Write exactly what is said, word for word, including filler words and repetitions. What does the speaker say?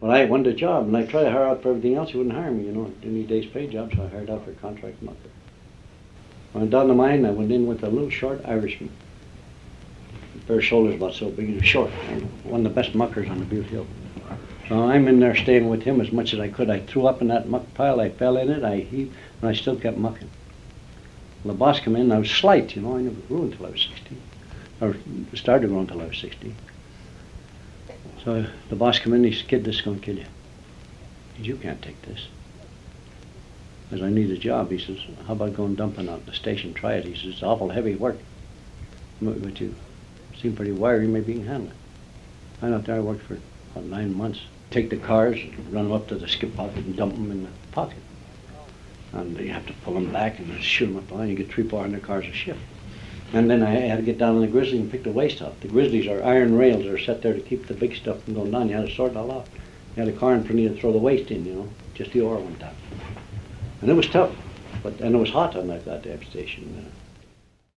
Well, I won the job, and I tried to hire out for everything else. He wouldn't hire me, you know. Didn't need days pay job, so I hired out for a contract mucker. When I went down the mine, I went in with a little short Irishman. Bare shoulders about so big, he was short. One of the best muckers on the Butte Hill. So I'm in there staying with him as much as I could. I threw up in that muck pile, I fell in it, I heaved, and I still kept mucking. When the boss came in, I was slight, you know, I never grew until I was sixty. Or started to grow until I was sixty. So the boss came in, he said, "Kid, this is going to kill you. He said, you can't take this." Because I need a job. He says, "How about going dumping out the station? Try it." He says, "It's awful heavy work. But you seem pretty wiry, maybe you can handle it." I went out there, I worked for about nine months. Take the cars, run them up to the skip pocket and dump them in the pocket. And you have to pull them back and shoot them up the line. You get three, four hundred cars a shift. And then I had to get down on the grizzly and pick the waste out. The grizzlies are iron rails that are set there to keep the big stuff from going down. You had to sort it all out. You had a car in front of you to throw the waste in, you know, just the ore went down. And it was tough, but and it was hot on that goddamn station. Uh,